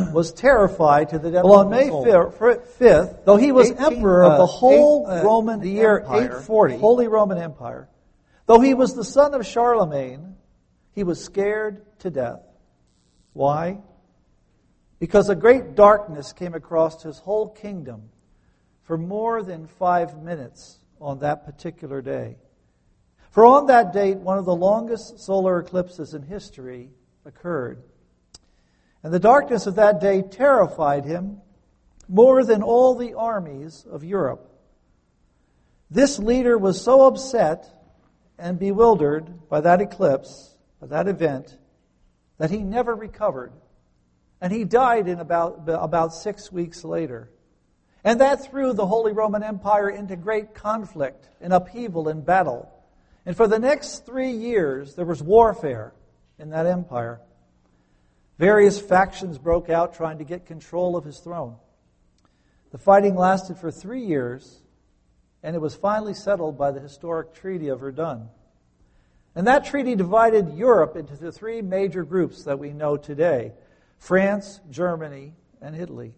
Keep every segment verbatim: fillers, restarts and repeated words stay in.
was terrified to the depths well, on May fifth, though he was emperor of the whole eight, uh, Roman the year Empire, eight forty, Holy Roman Empire, though he was the son of Charlemagne, he was scared to death. Why? Because a great darkness came across his whole kingdom for more than five minutes on that particular day. For on that date, one of the longest solar eclipses in history occurred. And the darkness of that day terrified him more than all the armies of Europe. This leader was so upset and bewildered by that eclipse, by that event, that he never recovered. And he died in about, about six weeks later. And that threw the Holy Roman Empire into great conflict and upheaval and battle. And for the next three years, there was warfare in that empire. Various factions broke out trying to get control of his throne. The fighting lasted for three years, and it was finally settled by the historic Treaty of Verdun. And that treaty divided Europe into the three major groups that we know today: France, Germany, and Italy.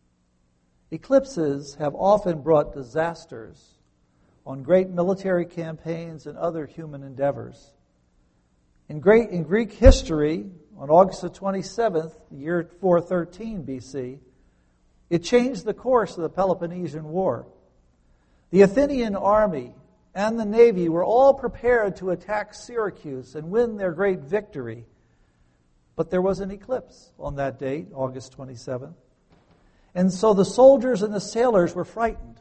Eclipses have often brought disasters on great military campaigns and other human endeavors. In, great, in Greek history, on August the twenty-seventh, the year four thirteen B C, it changed the course of the Peloponnesian War. The Athenian army and the navy were all prepared to attack Syracuse and win their great victory. But there was an eclipse on that date, August twenty-seventh. And so the soldiers and the sailors were frightened.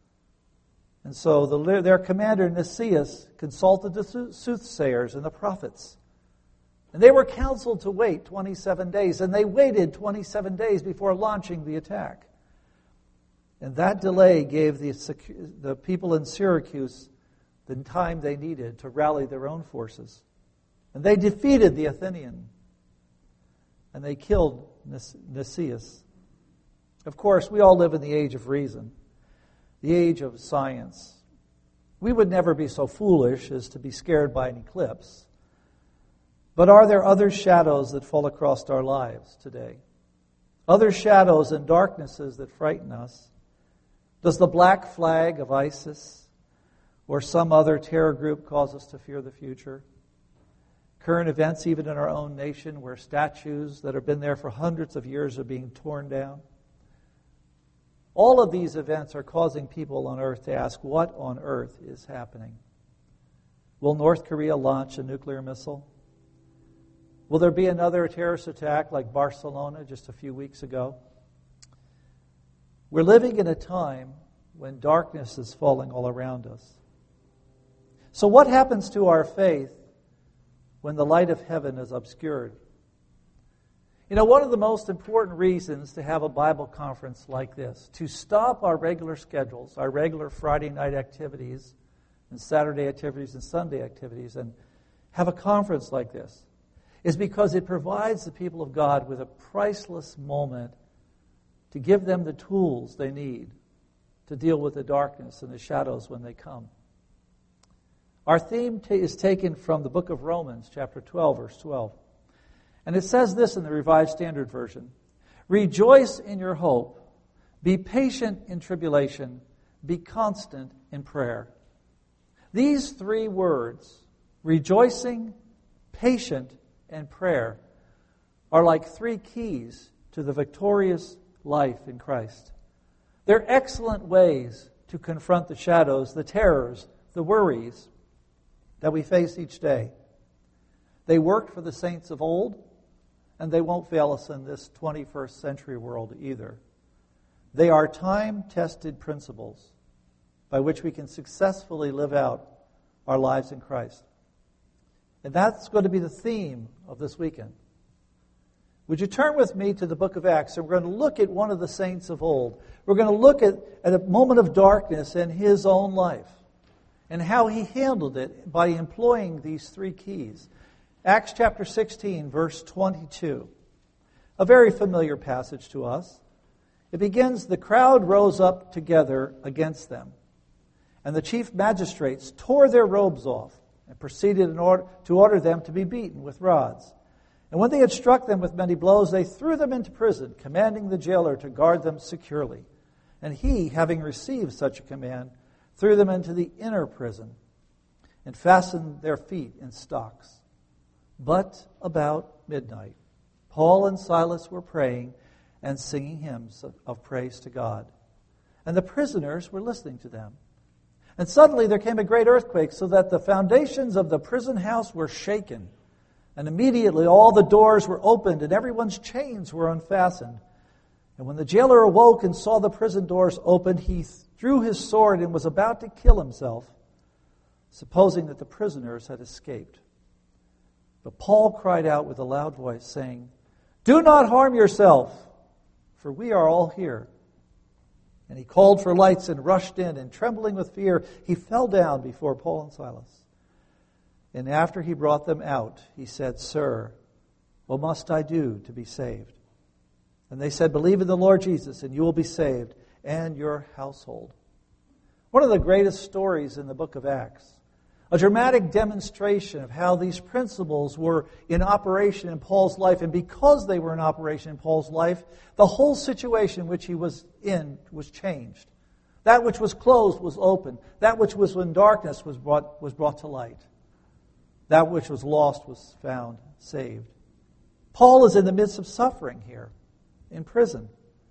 And so the, their commander, Nicias, consulted the soothsayers and the prophets. And they were counseled to wait twenty-seven days. And they waited twenty-seven days before launching the attack. And that delay gave the, the people in Syracuse the time they needed to rally their own forces. And they defeated the Athenian. And they killed Nicias. Of course, we all live in the age of reason, the age of science. We would never be so foolish as to be scared by an eclipse. But are there other shadows that fall across our lives today? Other shadows and darknesses that frighten us? Does the black flag of ISIS or some other terror group cause us to fear the future? Current events, even in our own nation, where statues that have been there for hundreds of years are being torn down. All of these events are causing people on earth to ask, what on earth is happening? Will North Korea launch a nuclear missile? Will there be another terrorist attack like Barcelona just a few weeks ago? We're living in a time when darkness is falling all around us. So what happens to our faith when the light of heaven is obscured? You know, one of the most important reasons to have a Bible conference like this, to stop our regular schedules, our regular Friday night activities, and Saturday activities, and Sunday activities, and have a conference like this, is because it provides the people of God with a priceless moment to give them the tools they need to deal with the darkness and the shadows when they come. Our theme t- is taken from the book of Romans, chapter twelve, verse twelve. And it says this in the Revised Standard Version: "Rejoice in your hope, be patient in tribulation, be constant in prayer." These three words, rejoicing, patient, and prayer, are like three keys to the victorious life in Christ. They're excellent ways to confront the shadows, the terrors, the worries that we face each day. They worked for the saints of old, and they won't fail us in this twenty-first century world either. They are time-tested principles by which we can successfully live out our lives in Christ. And that's going to be the theme of this weekend. Would you turn with me to the book of Acts, and we're going to look at one of the saints of old. We're going to look at, at a moment of darkness in his own life and how he handled it by employing these three keys. Acts chapter sixteen, verse twenty-two. A very familiar passage to us. It begins, "The crowd rose up together against them, and the chief magistrates tore their robes off and proceeded in order, to order them to be beaten with rods. And when they had struck them with many blows, they threw them into prison, commanding the jailer to guard them securely. And he, having received such a command, threw them into the inner prison and fastened their feet in stocks. But about midnight, Paul and Silas were praying and singing hymns of, of praise to God. And the prisoners were listening to them. And suddenly there came a great earthquake, so that the foundations of the prison house were shaken. And immediately all the doors were opened, and everyone's chains were unfastened. And when the jailer awoke and saw the prison doors opened, he drew his sword and was about to kill himself, supposing that the prisoners had escaped. But Paul cried out with a loud voice, saying, "Do not harm yourself, for we are all here." And he called for lights and rushed in, and trembling with fear, he fell down before Paul and Silas. And after he brought them out, he said, "Sir, what must I do to be saved?" And they said, "Believe in the Lord Jesus, and you will be saved, and your household." One of the greatest stories in the book of Acts. A dramatic demonstration of how these principles were in operation in Paul's life. And because they were in operation in Paul's life, the whole situation which he was in was changed. That which was closed was opened. That which was in darkness was brought, was brought to light. That which was lost was found, saved. Paul is in the midst of suffering here, in prison.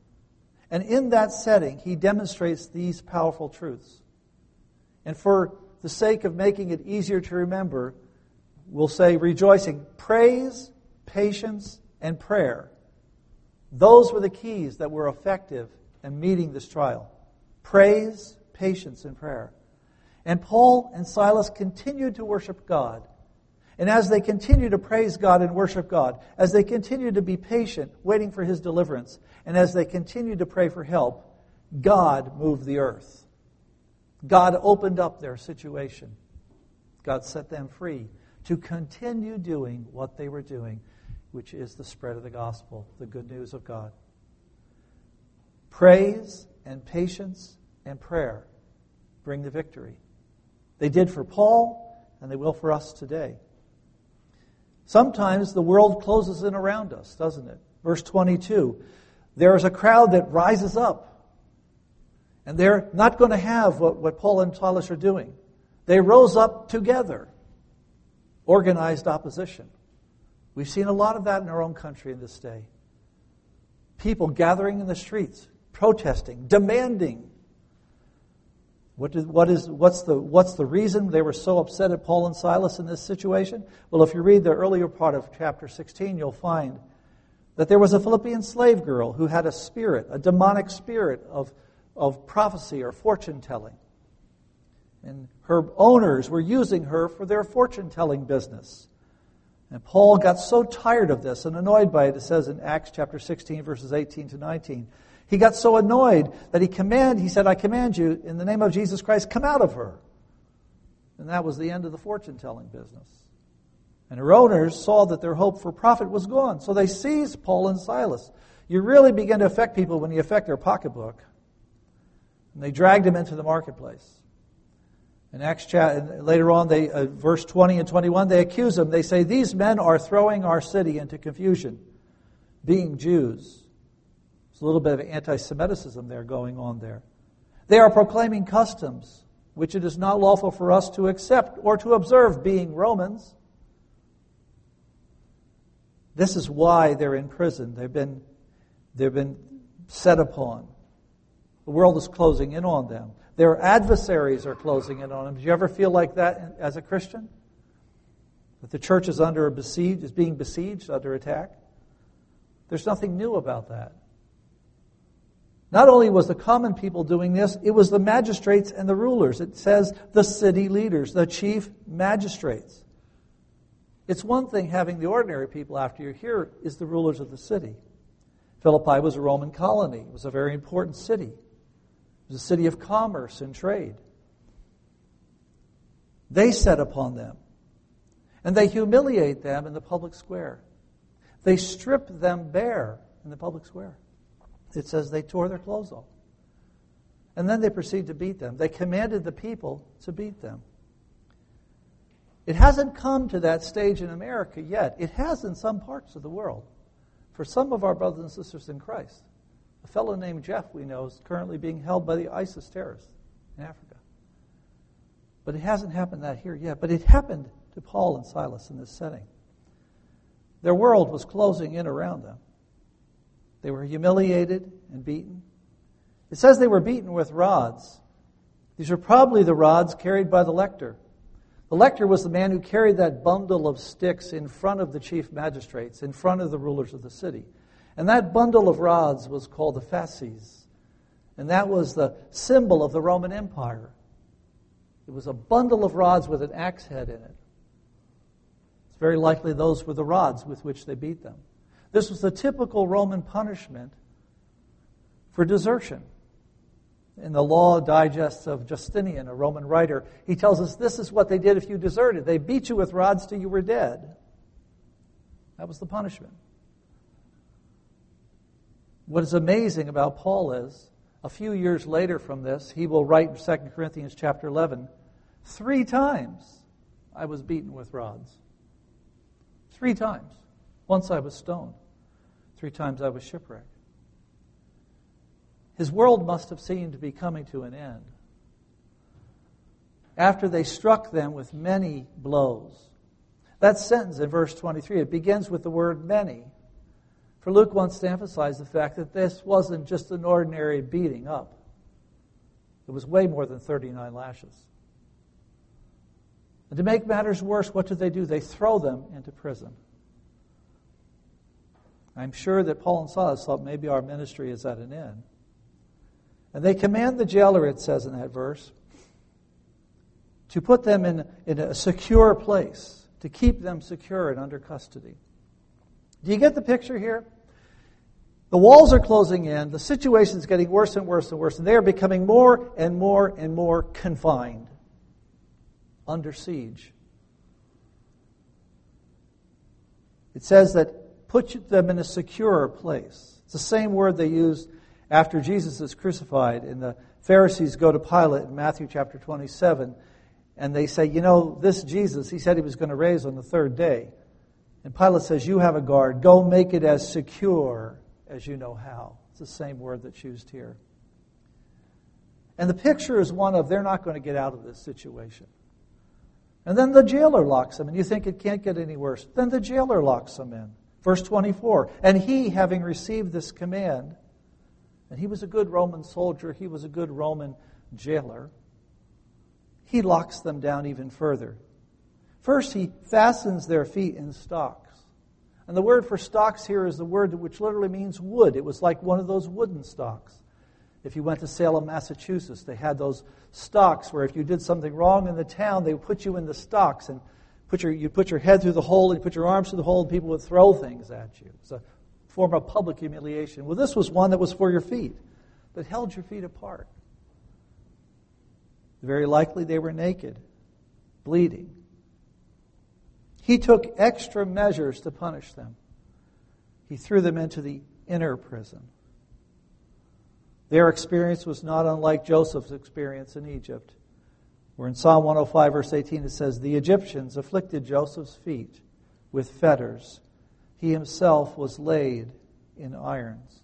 And in that setting, he demonstrates these powerful truths. And for the sake of making it easier to remember, we'll say rejoicing, praise, patience, and prayer. Those were the keys that were effective in meeting this trial. Praise, patience, and prayer. And Paul and Silas continued to worship God. And as they continued to praise God and worship God, as they continued to be patient, waiting for His deliverance, and as they continued to pray for help, God moved the earth. God opened up their situation. God set them free to continue doing what they were doing, which is the spread of the gospel, the good news of God. Praise and patience and prayer bring the victory. They did for Paul, and they will for us today. Sometimes the world closes in around us, doesn't it? Verse twenty-two, there is a crowd that rises up. And they're not going to have what, what Paul and Silas are doing. They rose up together. Organized opposition. We've seen a lot of that in our own country in this day. People gathering in the streets, protesting, demanding. What is, what is, what's the, what's the reason they were so upset at Paul and Silas in this situation? Well, if you read the earlier part of chapter sixteen, you'll find that there was a Philippian slave girl who had a spirit, a demonic spirit of of prophecy or fortune-telling. And her owners were using her for their fortune-telling business. And Paul got so tired of this and annoyed by it, it says in Acts chapter sixteen, verses eighteen to nineteen. He got so annoyed that he command, he said, "I command you, in the name of Jesus Christ, come out of her." And that was the end of the fortune-telling business. And her owners saw that their hope for profit was gone. So they seized Paul and Silas. You really begin to affect people when you affect their pocketbook. And they dragged him into the marketplace. In Acts chat, later on, they uh, verse twenty and twenty-one, they accuse him. They say, "These men are throwing our city into confusion, being Jews." There's a little bit of anti-Semitism there going on there. "They are proclaiming customs which it is not lawful for us to accept or to observe, being Romans." This is why they're in prison. They've been, they've been set upon. The world is closing in on them. Their adversaries are closing in on them. Did you ever feel like that as a Christian? That the church is under a besiege, is being besieged, under attack? There's nothing new about that. Not only was the common people doing this, it was the magistrates and the rulers. It says the city leaders, the chief magistrates. It's one thing having the ordinary people after you. Here is the rulers of the city. Philippi was a Roman colony. It was a very important city. It was a city of commerce and trade. They set upon them. And they humiliate them in the public square. They strip them bare in the public square. It says they tore their clothes off. And then they proceed to beat them. They commanded the people to beat them. It hasn't come to that stage in America yet. It has in some parts of the world. For some of our brothers and sisters in Christ. A fellow named Jeff, we know, is currently being held by the ISIS terrorists in Africa. But it hasn't happened that here yet. But it happened to Paul and Silas in this setting. Their world was closing in around them. They were humiliated and beaten. It says they were beaten with rods. These are probably the rods carried by the lector. The lector was the man who carried that bundle of sticks in front of the chief magistrates, in front of the rulers of the city. And that bundle of rods was called the fasces. And that was the symbol of the Roman Empire. It was a bundle of rods with an axe head in it. It's very likely those were the rods with which they beat them. This was the typical Roman punishment for desertion. In the Law Digest of Justinian, a Roman writer, he tells us this is what they did if you deserted. They beat you with rods till you were dead. That was the punishment. What is amazing about Paul is, a few years later from this, he will write in Second Corinthians chapter eleven, three times I was beaten with rods. Three times. Once I was stoned. Three times I was shipwrecked. His world must have seemed to be coming to an end. After they struck them with many blows. That sentence in verse twenty-three, it begins with the word many. For Luke wants to emphasize the fact that this wasn't just an ordinary beating up. It was way more than thirty-nine lashes. And to make matters worse, what do they do? They throw them into prison. I'm sure that Paul and Silas thought maybe our ministry is at an end. And they command the jailer, it says in that verse, to put them in, in a secure place, to keep them secure and under custody. Do you get the picture here? The walls are closing in, the situation is getting worse and worse and worse, and they are becoming more and more and more confined, under siege. It says that put them in a secure place. It's the same word they used after Jesus is crucified, and the Pharisees go to Pilate in Matthew chapter twenty-seven, and they say, you know, this Jesus, he said he was going to raise on the third day. And Pilate says, you have a guard. Go make it as secure as you know how. It's the same word that's used here. And the picture is one of they're not going to get out of this situation. And then the jailer locks them, and you think it can't get any worse. Then the jailer locks them in. Verse twenty-four, and he, having received this command, and he was a good Roman soldier, he was a good Roman jailer, he locks them down even further. First, he fastens their feet in stocks. And the word for stocks here is the word which literally means wood. It was like one of those wooden stocks. If you went to Salem, Massachusetts, they had those stocks where if you did something wrong in the town, they would put you in the stocks and put your, you'd put your head through the hole and you put your arms through the hole and people would throw things at you. It's a form of public humiliation. Well, this was one that was for your feet, that held your feet apart. Very likely they were naked, bleeding. He took extra measures to punish them. He threw them into the inner prison. Their experience was not unlike Joseph's experience in Egypt, where in Psalm one oh five, verse eighteen, it says, the Egyptians afflicted Joseph's feet with fetters. He himself was laid in irons.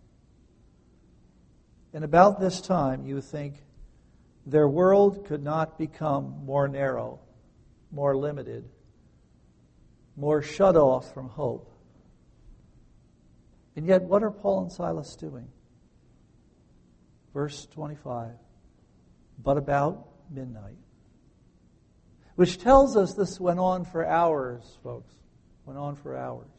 And about this time, you think, their world could not become more narrow, more limited, more shut off from hope. And yet, what are Paul and Silas doing? Verse twenty-five, but about midnight. Which tells us this went on for hours, folks. Went on for hours.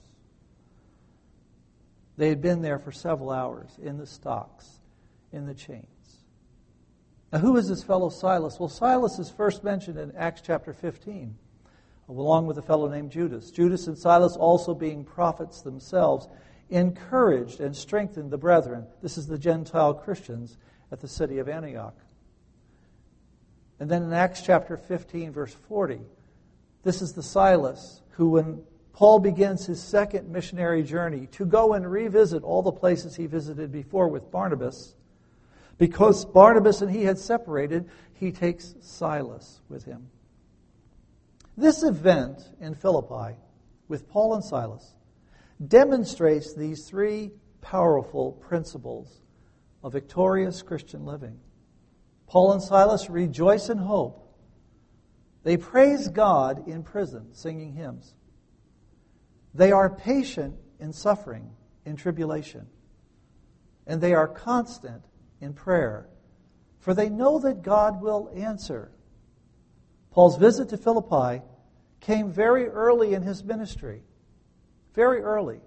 They had been there for several hours, in the stocks, in the chains. Now, who is this fellow Silas? Well, Silas is first mentioned in Acts chapter fifteen, along with a fellow named Judas. Judas and Silas, also being prophets themselves, encouraged and strengthened the brethren. This is the Gentile Christians at the city of Antioch. And then in Acts chapter fifteen, verse forty, this is the Silas who, when Paul begins his second missionary journey to go and revisit all the places he visited before with Barnabas, because Barnabas and he had separated, he takes Silas with him. This event in Philippi with Paul and Silas demonstrates these three powerful principles of victorious Christian living. Paul and Silas rejoice in hope. They praise God in prison, singing hymns. They are patient in suffering, in tribulation. And they are constant in prayer, for they know that God will answer. Paul's visit to Philippi came very early in his ministry. Very early.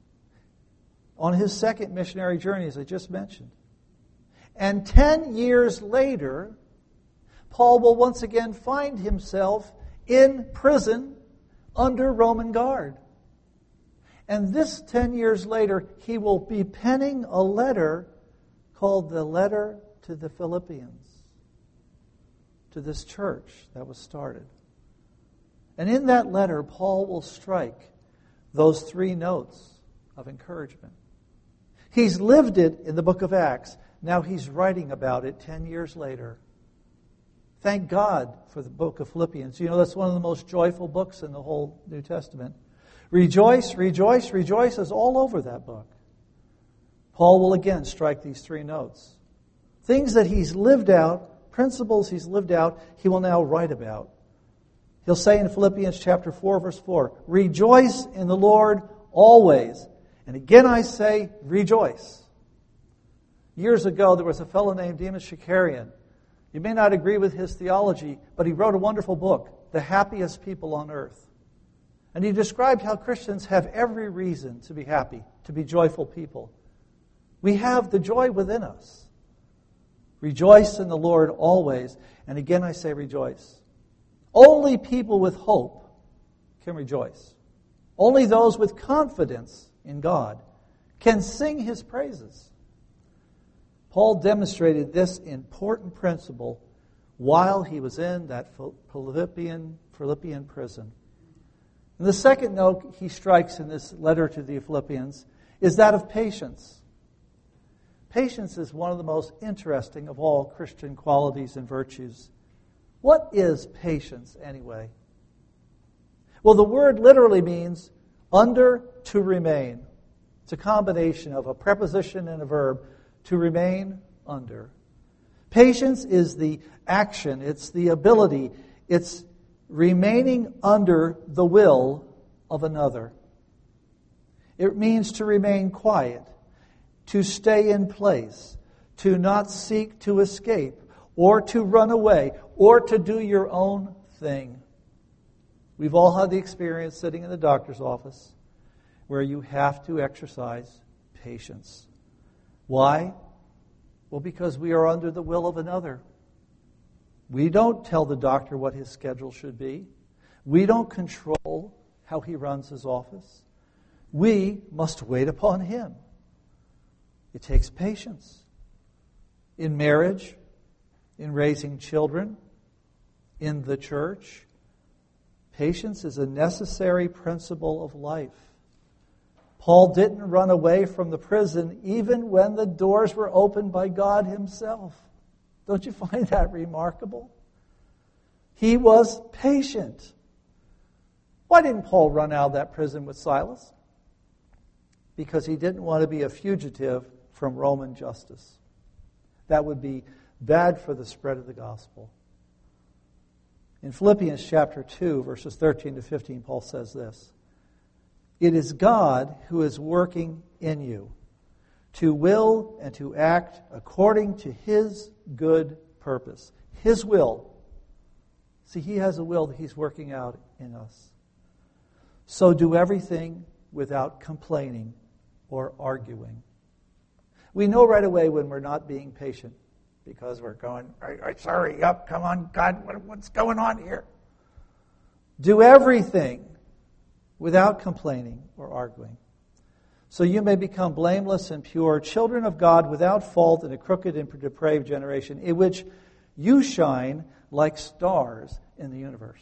On his second missionary journey, as I just mentioned. And ten years later, Paul will once again find himself in prison under Roman guard. And this ten years later, he will be penning a letter called the Letter to the Philippians, to this church that was started. And in that letter, Paul will strike those three notes of encouragement. He's lived it in the book of Acts. Now he's writing about it ten years later. Thank God for the book of Philippians. You know, that's one of the most joyful books in the whole New Testament. Rejoice, rejoice, rejoice is all over that book. Paul will again strike these three notes. Things that he's lived out, principles he's lived out, he will now write about. He'll say in Philippians chapter four, verse four, rejoice in the Lord always. And again I say, rejoice. Years ago, there was a fellow named Demas Shakarian. You may not agree with his theology, but he wrote a wonderful book, The Happiest People on Earth. And he described how Christians have every reason to be happy, to be joyful people. We have the joy within us. Rejoice in the Lord always. And again I say rejoice. Only people with hope can rejoice. Only those with confidence in God can sing His praises. Paul demonstrated this important principle while he was in that Philippian, Philippian prison. And the second note he strikes in this letter to the Philippians is that of patience. Patience is one of the most interesting of all Christian qualities and virtues. What is patience anyway? Well, the word literally means under to remain. It's a combination of a preposition and a verb, to remain under. Patience is the action, it's the ability, it's remaining under the will of another. It means to remain quiet, to stay in place, to not seek to escape, or to run away, or to do your own thing. We've all had the experience sitting in the doctor's office where you have to exercise patience. Why? Well, because we are under the will of another. We don't tell the doctor what his schedule should be. We don't control how he runs his office. We must wait upon him. It takes patience. In marriage, in raising children, in the church, patience is a necessary principle of life. Paul didn't run away from the prison even when the doors were opened by God Himself. Don't you find that remarkable? He was patient. Why didn't Paul run out of that prison with Silas? Because he didn't want to be a fugitive from Roman justice. That would be bad for the spread of the gospel. In Philippians chapter two, verses thirteen to fifteen, Paul says this. It is God who is working in you to will and to act according to His good purpose. His will. See, He has a will that He's working out in us. So do everything without complaining or arguing. We know right away when we're not being patient because we're going, sorry, up, come on, God, what, what's going on here? Do everything without complaining or arguing. So you may become blameless and pure, children of God without fault in a crooked and depraved generation, in which you shine like stars in the universe.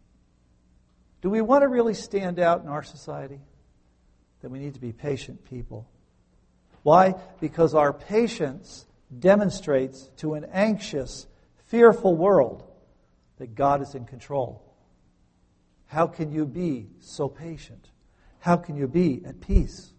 Do we want to really stand out in our society? Then we need to be patient people. Why? Because our patience demonstrates to an anxious, fearful world that God is in control. How can you be so patient? How can you be at peace?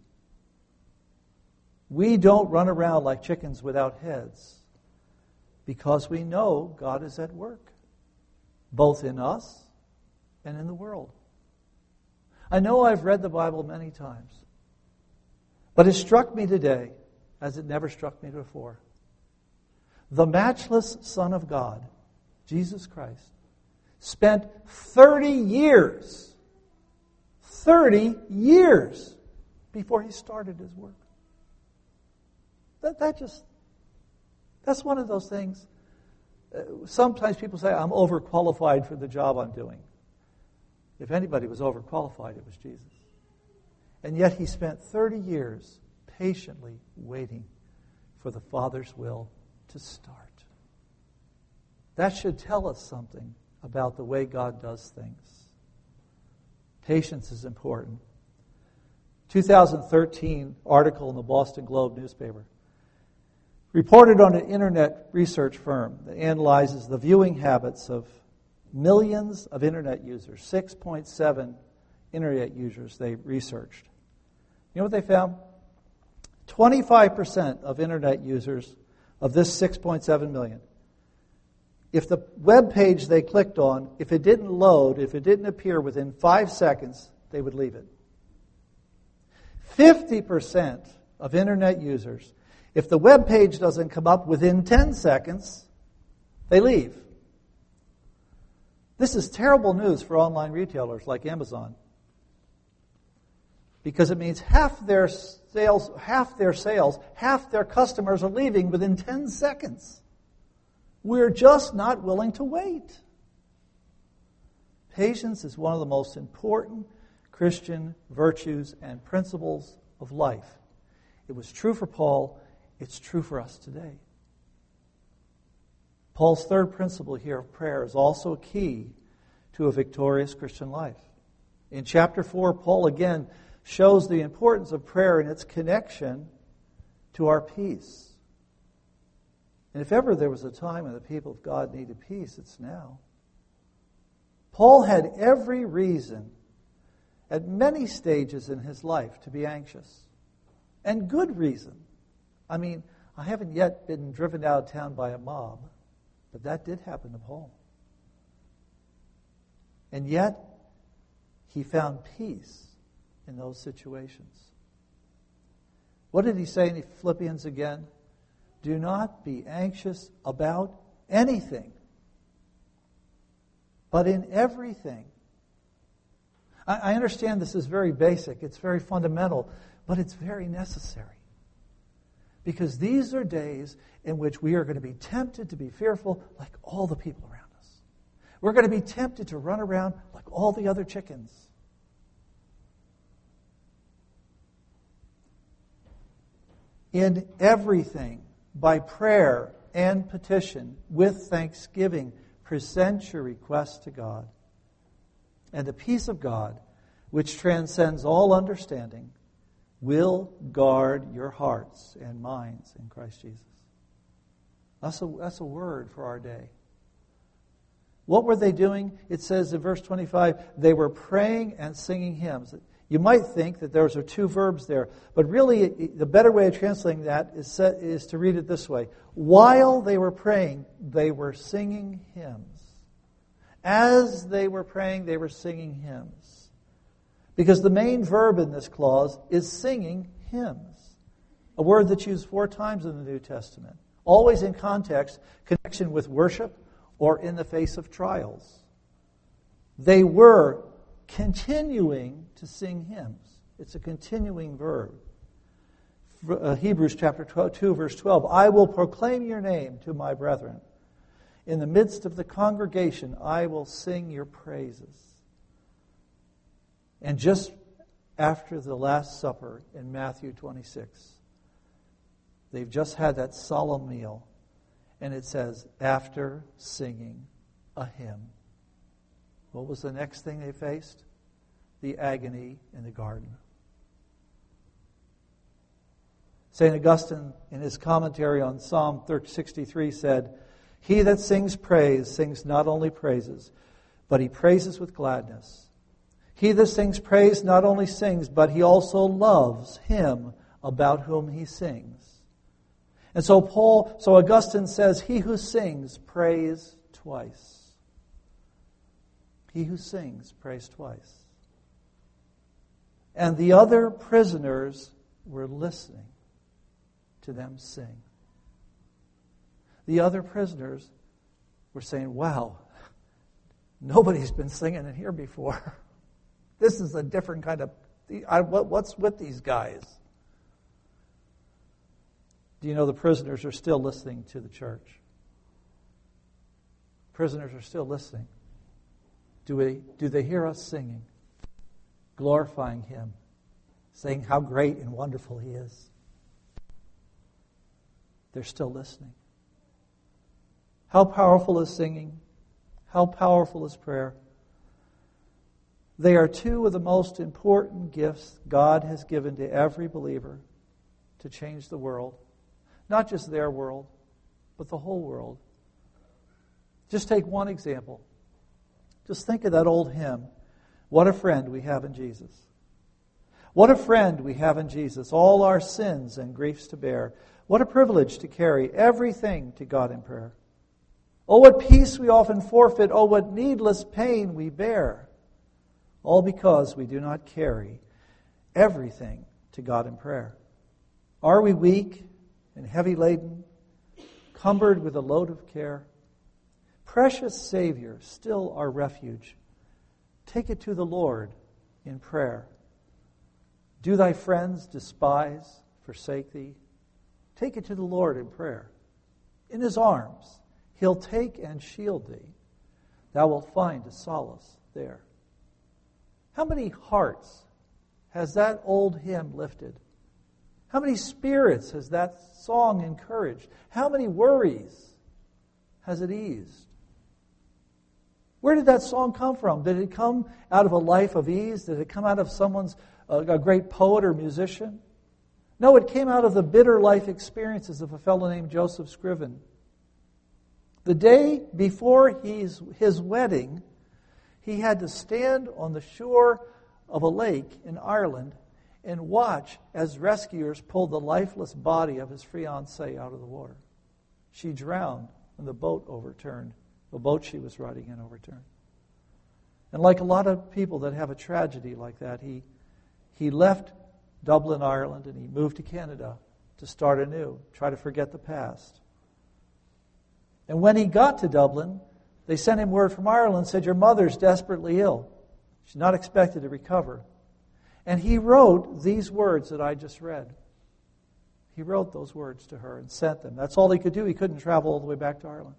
We don't run around like chickens without heads because we know God is at work, both in us and in the world. I know I've read the Bible many times, but it struck me today as it never struck me before. The matchless Son of God, Jesus Christ, spent thirty years, thirty years before he started his work. That, that just, that's one of those things. Uh, sometimes people say, I'm overqualified for the job I'm doing. If anybody was overqualified, it was Jesus. And yet he spent thirty years patiently waiting for the Father's will to start. That should tell us something about the way God does things. Patience is important. two thousand thirteen article in the Boston Globe newspaper reported on an internet research firm that analyzes the viewing habits of millions of internet users, six point seven internet users they researched. You know what they found? twenty-five percent of internet users of this six point seven million, if the web page they clicked on, if it didn't load, if it didn't appear within five seconds, they would leave it. fifty percent of internet users, if the web page doesn't come up within ten seconds, they leave. This is terrible news for online retailers like Amazon, because it means half their sales, half their sales, half their customers are leaving within ten seconds. We're just not willing to wait. Patience is one of the most important Christian virtues and principles of life. It was true for Paul. It's true for us today. Paul's third principle here of prayer is also key to a victorious Christian life. In chapter four, Paul again shows the importance of prayer and its connection to our peace. And if ever there was a time when the people of God needed peace, it's now. Paul had every reason at many stages in his life to be anxious. And good reason. I mean, I haven't yet been driven out of town by a mob, but that did happen to Paul. And yet, he found peace in those situations. What did he say in Philippians again? Do not be anxious about anything, but in everything. I, I understand this is very basic, it's very fundamental, but it's very necessary. Because these are days in which we are going to be tempted to be fearful like all the people around us. We're going to be tempted to run around like all the other chickens. In everything, by prayer and petition, with thanksgiving, present your requests to God. And the peace of God, which transcends all understanding, will guard your hearts and minds in Christ Jesus. That's a, that's a word for our day. What were they doing? It says in verse twenty-five, they were praying and singing hymns. You might think that those are two verbs there, but really the better way of translating that is, set, is to read it this way. While they were praying, they were singing hymns. As they were praying, they were singing hymns. Because the main verb in this clause is singing hymns, a word that's used four times in the New Testament, always in context, connection with worship, or in the face of trials. They were continuing to sing hymns. It's a continuing verb. Uh, Hebrews chapter two, verse twelve, I will proclaim your name to my brethren. In the midst of the congregation, I will sing your praises. And just after the Last Supper in Matthew twenty-six, they've just had that solemn meal. And it says, after singing a hymn. What was the next thing they faced? The agony in the garden. Saint Augustine, in his commentary on Psalm sixty-three, said, he that sings praise sings not only praises, but he praises with gladness. He that sings praise not only sings, but he also loves him about whom he sings. And so Paul, so Augustine says, he who sings prays twice. He who sings prays twice. And the other prisoners were listening to them sing. The other prisoners were saying, wow, nobody's been singing in here before. This is a different kind of, I, what, what's with these guys? Do you know the prisoners are still listening to the church? Prisoners are still listening. Do we, do they hear us singing, glorifying Him, saying how great and wonderful He is? They're still listening. How powerful is singing? How powerful is prayer? They are two of the most important gifts God has given to every believer to change the world. Not just their world, but the whole world. Just take one example. Just think of that old hymn, "What a friend we have in Jesus." What a friend we have in Jesus, all our sins and griefs to bear. What a privilege to carry everything to God in prayer. Oh, what peace we often forfeit. Oh, what needless pain we bear. All because we do not carry everything to God in prayer. Are we weak and heavy laden, cumbered with a load of care? Precious Savior, still our refuge. Take it to the Lord in prayer. Do thy friends despise, forsake thee? Take it to the Lord in prayer. In His arms, He'll take and shield thee. Thou wilt find a solace there. How many hearts has that old hymn lifted? How many spirits has that song encouraged? How many worries has it eased? Where did that song come from? Did it come out of a life of ease? Did it come out of someone's, uh, a great poet or musician? No, it came out of the bitter life experiences of a fellow named Joseph Scriven. The day before his, his wedding, he had to stand on the shore of a lake in Ireland and watch as rescuers pulled the lifeless body of his fiancée out of the water. She drowned and the boat overturned. The boat she was riding in overturned. And like a lot of people that have a tragedy like that, he, he left Dublin, Ireland, and he moved to Canada to start anew, try to forget the past. And when he got to Dublin, they sent him word from Ireland and said, your mother's desperately ill. She's not expected to recover. And he wrote these words that I just read. He wrote those words to her and sent them. That's all he could do. He couldn't travel all the way back to Ireland.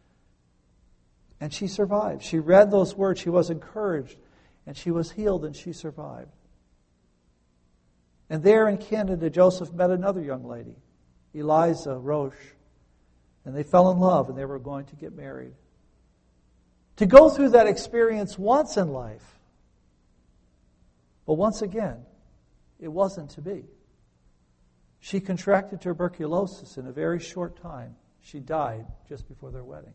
And she survived. She read those words. She was encouraged. And she was healed and she survived. And there in Canada, Joseph met another young lady, Eliza Roche. And they fell in love and they were going to get married. To go through that experience once in life. But once again, it wasn't to be. She contracted tuberculosis in a very short time. She died just before their wedding.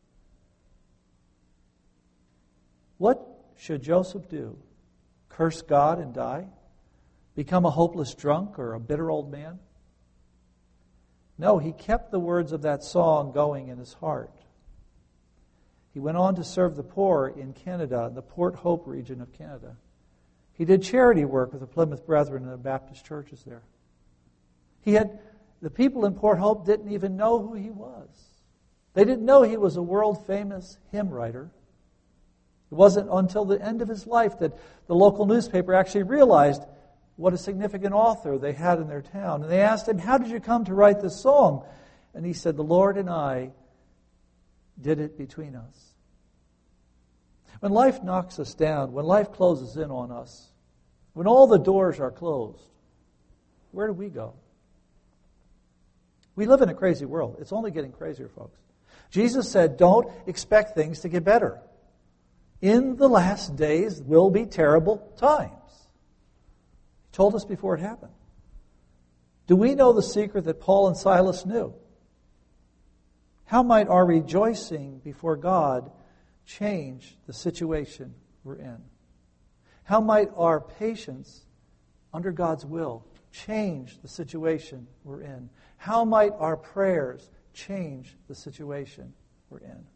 What should Joseph do? Curse God and die? Become a hopeless drunk or a bitter old man? No, he kept the words of that song going in his heart. He went on to serve the poor in Canada, in the Port Hope region of Canada. He did charity work with the Plymouth Brethren and the Baptist churches there. He had, the people in Port Hope didn't even know who he was. They didn't know he was a world-famous hymn writer. It wasn't until the end of his life that the local newspaper actually realized what a significant author they had in their town. And they asked him, how did you come to write this song? And he said, the Lord and I did it between us. When life knocks us down, when life closes in on us, when all the doors are closed, where do we go? We live in a crazy world. It's only getting crazier, folks. Jesus said, don't expect things to get better. In the last days will be terrible times. He told us before it happened. Do we know the secret that Paul and Silas knew? How might our rejoicing before God change the situation we're in? How might our patience under God's will change the situation we're in? How might our prayers change the situation we're in?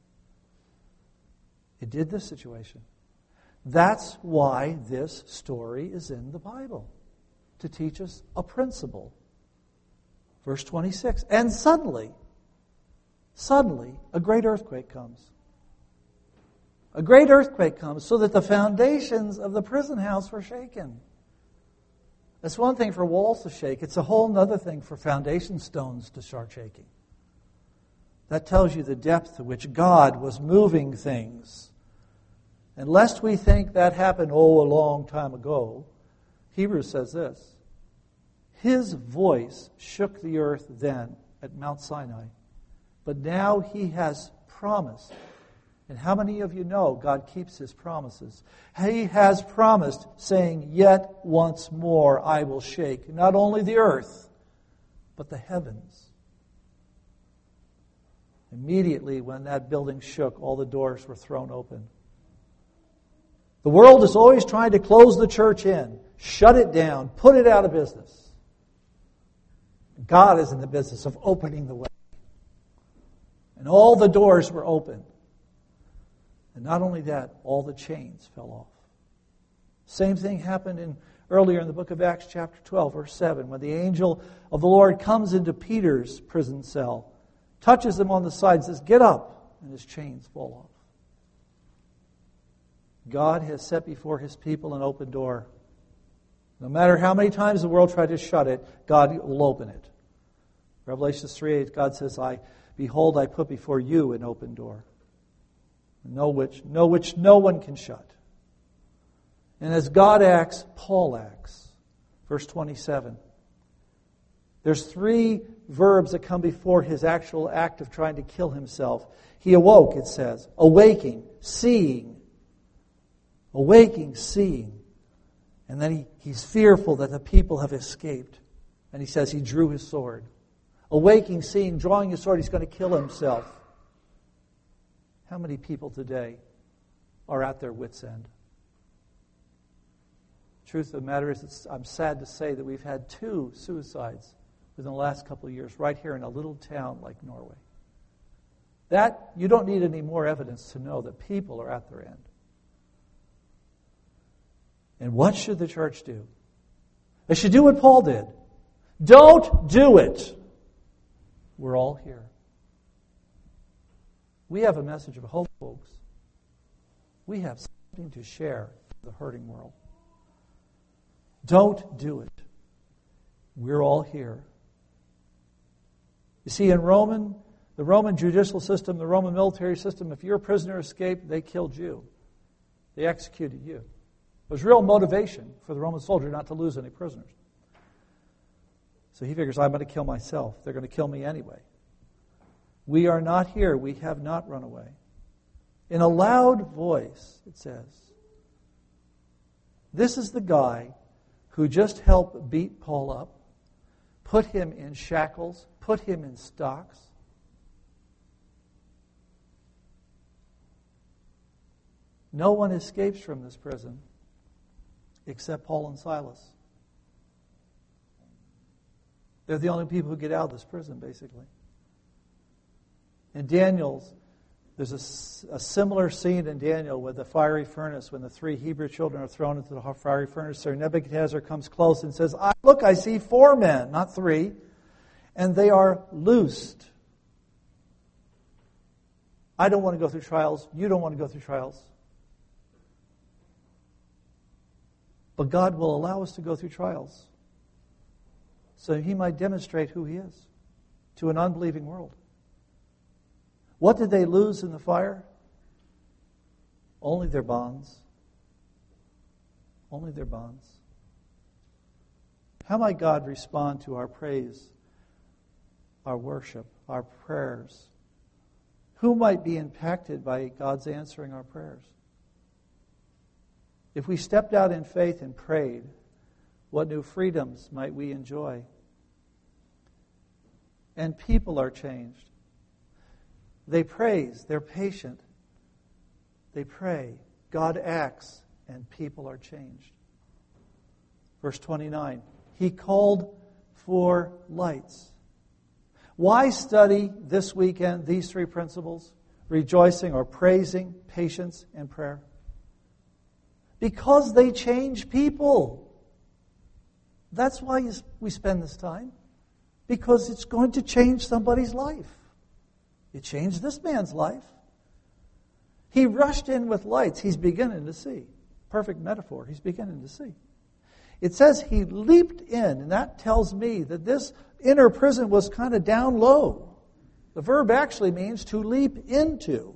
It did this situation. That's why this story is in the Bible, to teach us a principle. Verse twenty-six, and suddenly, suddenly, a great earthquake comes. A great earthquake comes so that the foundations of the prison house were shaken. It's one thing for walls to shake. It's a whole other thing for foundation stones to start shaking. That tells you the depth to which God was moving things. And lest we think that happened, oh, a long time ago, Hebrews says this. His voice shook the earth then at Mount Sinai. But now He has promised. And how many of you know God keeps His promises? He has promised, saying, yet once more I will shake not only the earth, but the heavens. Immediately when that building shook, all the doors were thrown open. The world is always trying to close the church in, shut it down, put it out of business. God is in the business of opening the way. And all the doors were open. And not only that, all the chains fell off. Same thing happened in earlier in the book of Acts chapter twelve, verse seven, when the angel of the Lord comes into Peter's prison cell, touches him on the side, and says, get up, and his chains fall off. God has set before His people an open door. No matter how many times the world tried to shut it, God will open it. Revelation three eight, God says, I behold, I put before you an open door. No which, no which no one can shut. And as God acts, Paul acts. Verse twenty-seven. There's three verbs that come before his actual act of trying to kill himself. He awoke, it says. Awaking, seeing. Awaking, seeing. And then he, he's fearful that the people have escaped. And he says he drew his sword. Awaking, seeing, drawing his sword, he's going to kill himself. How many people today are at their wits' end? The truth of the matter is, it's, I'm sad to say that we've had two suicides within the last couple of years right here in a little town like Norway. That, you don't need any more evidence to know that people are at their end. And what should the church do? They should do what Paul did. Don't do it. We're all here. We have a message of hope, folks. We have something to share with the hurting world. Don't do it. We're all here. You see, in Roman, the Roman judicial system, the Roman military system, if your prisoner escaped, they killed you. They executed you. It was real motivation for the Roman soldier not to lose any prisoners. So he figures, I'm going to kill myself. They're going to kill me anyway. We are not here. We have not run away. In a loud voice, it says, this is the guy who just helped beat Paul up, put him in shackles, put him in stocks. No one escapes from this prison except Paul and Silas. They're the only people who get out of this prison, basically. In Daniel's, there's a, a similar scene in Daniel with the fiery furnace when the three Hebrew children are thrown into the fiery furnace. Sir Nebuchadnezzar comes close and says, I, look, I see four men, not three, and they are loosed. I don't want to go through trials. You don't want to go through trials. But God will allow us to go through trials so He might demonstrate who He is to an unbelieving world. What did they lose in the fire? Only their bonds. Only their bonds. How might God respond to our praise, our worship, our prayers? Who might be impacted by God's answering our prayers? If we stepped out in faith and prayed, what new freedoms might we enjoy? And people are changed. They praise, they're patient. They pray. God acts, and people are changed. Verse twenty-nine, he called for lights. Why study this weekend these three principles? Rejoicing or praising, patience, and prayer. Because they change people. That's why we spend this time. Because it's going to change somebody's life. It changed this man's life. He rushed in with lights. He's beginning to see. Perfect metaphor. He's beginning to see. It says he leaped in, and that tells me that this inner prison was kind of down low. The verb actually means to leap into.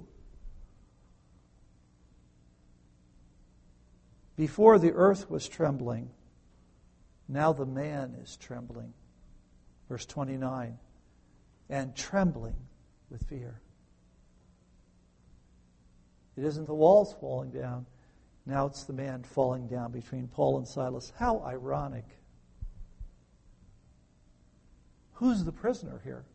Before the earth was trembling, now the man is trembling. Verse twenty-nine, and trembling with fear. It isn't the walls falling down. Now it's the man falling down between Paul and Silas. How ironic. Who's the prisoner here?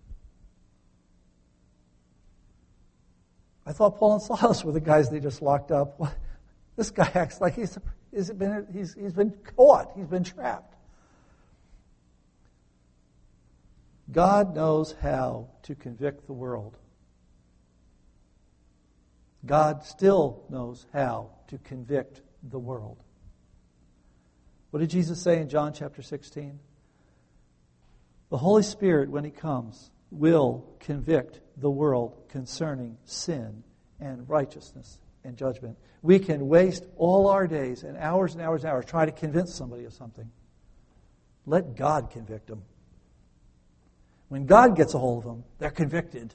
I thought Paul and Silas were the guys they just locked up. What? This guy acts like he's, he's, been, he's, he's been caught. He's been trapped. God knows how to convict the world. God still knows how to convict the world. What did Jesus say in John chapter sixteen? The Holy Spirit, when He comes, will convict the world concerning sin and righteousness and judgment. We can waste all our days and hours and hours and hours trying to convince somebody of something. Let God convict them. When God gets a hold of them, they're convicted.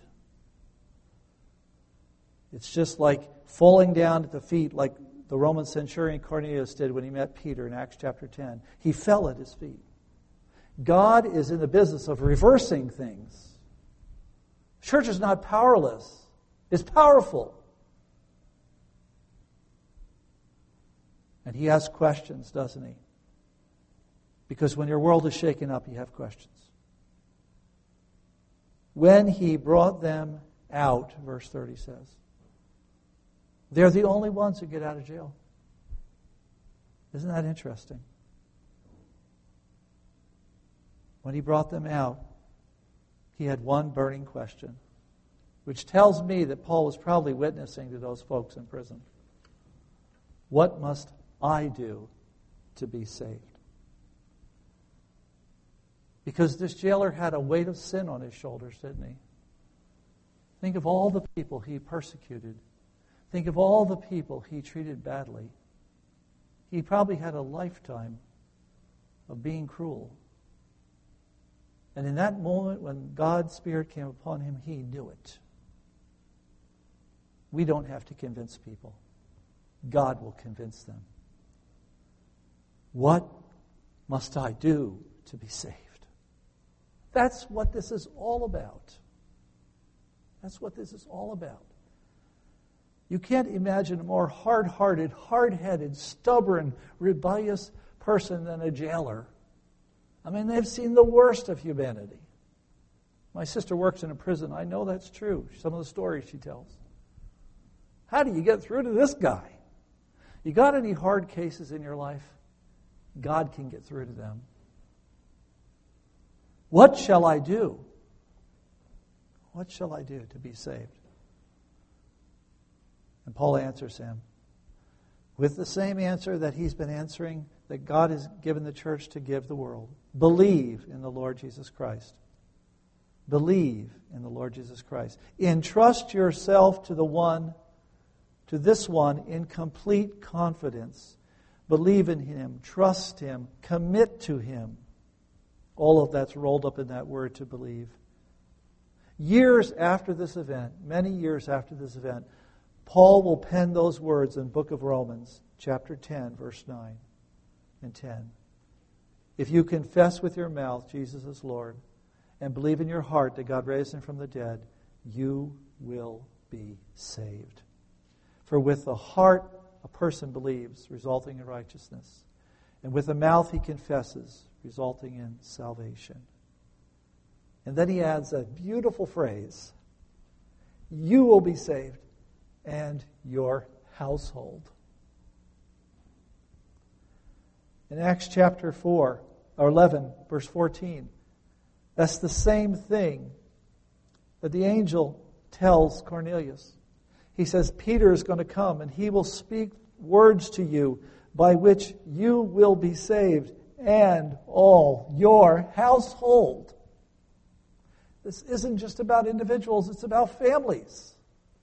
It's just like falling down at the feet like the Roman centurion Cornelius did when he met Peter in Acts chapter ten. He fell at his feet. God is in the business of reversing things. The church is not powerless. It's powerful. And He asks questions, doesn't He? Because when your world is shaken up, you have questions. When He brought them out, verse thirty says, they're the only ones who get out of jail. Isn't that interesting? When He brought them out, He had one burning question, which tells me that Paul was probably witnessing to those folks in prison. What must I do to be saved? Because this jailer had a weight of sin on his shoulders, didn't he? Think of all the people he persecuted. Think of all the people he treated badly. He probably had a lifetime of being cruel. And in that moment when God's Spirit came upon him, he knew it. We don't have to convince people. God will convince them. What must I do to be saved? That's what this is all about. That's what this is all about. You can't imagine a more hard-hearted, hard-headed, stubborn, rebellious person than a jailer. I mean, they've seen the worst of humanity. My sister works in a prison. I know that's true. Some of the stories she tells. How do you get through to this guy? You got any hard cases in your life? God can get through to them. What shall I do? What shall I do to be saved? And Paul answers him with the same answer that he's been answering, that God has given the church to give the world. Believe in the Lord Jesus Christ. Believe in the Lord Jesus Christ. Entrust yourself to the one, to this one in complete confidence. Believe in Him. Trust Him. Commit to Him. All of that's rolled up in that word, to believe. Years after this event, many years after this event, Paul will pen those words in the book of Romans, chapter ten, verse nine and ten. If you confess with your mouth Jesus is Lord and believe in your heart that God raised Him from the dead, you will be saved. For with the heart a person believes, resulting in righteousness, and with the mouth he confesses, resulting in salvation. And then he adds a beautiful phrase, you will be saved and your household. in Acts chapter four, or eleven, verse fourteen. That's the same thing that the angel tells Cornelius. He says, Peter is going to come and he will speak words to you by which you will be saved and all your household. This isn't just about individuals, it's about families.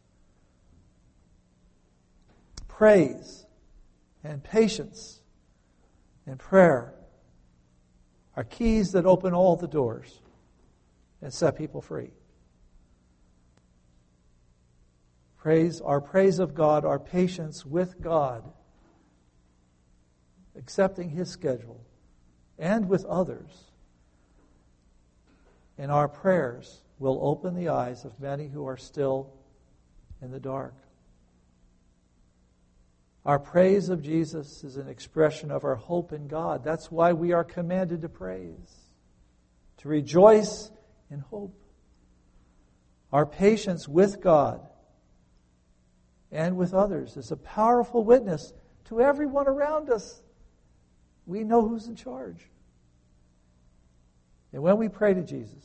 Praise and patience and prayer are keys that open all the doors and set people free. Praise, our praise of God, our patience with God, accepting His schedule, and with others, and our prayers will open the eyes of many who are still in the dark. Our praise of Jesus is an expression of our hope in God. That's why we are commanded to praise, to rejoice in hope. Our patience with God and with others is a powerful witness to everyone around us. We know who's in charge. And when we pray to Jesus,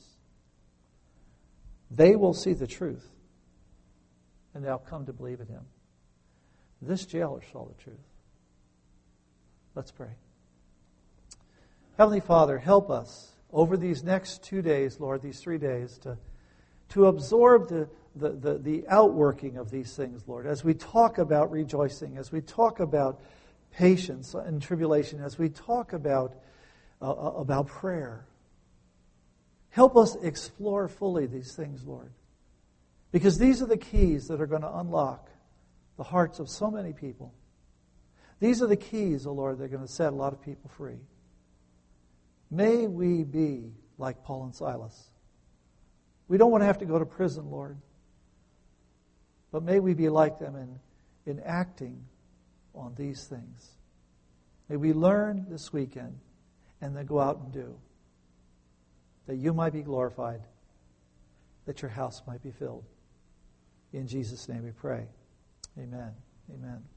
they will see the truth and they'll come to believe in Him. This jailer saw the truth. Let's pray. Heavenly Father, help us over these next two days, Lord, these three days, to, to absorb the, the, the, the outworking of these things, Lord, as we talk about rejoicing, as we talk about patience and tribulation, as we talk about, uh, about prayer. Help us explore fully these things, Lord, because these are the keys that are going to unlock the hearts of so many people. These are the keys, O Lord, that are going to set a lot of people free. May we be like Paul and Silas. We don't want to have to go to prison, Lord, but may we be like them in, in acting on these things. May we learn this weekend and then go out and do, that you might be glorified, that your house might be filled. In Jesus' name we pray. Amen. Amen.